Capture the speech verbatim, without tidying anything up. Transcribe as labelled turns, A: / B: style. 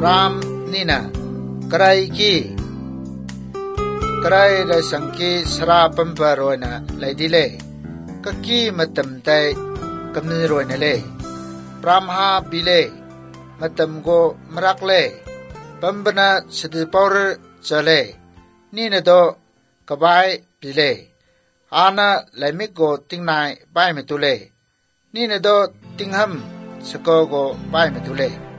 A: รามนี่นะไกรกีไกรได้สังกีสราปัมปารวยนะเลยดีเลยก็กีมาตำแต่กำเนิดรวยนะเลยพรามหาบิเลยมาตำโกมรักเลยปัมปนาสติปอร์จะเลยนี่นะโตกบายบิเลยอาณาเลยมิโกติงนายไปไม่ตุเลยนี่นะโตติงหัมสกโกไปไม่ตุเลย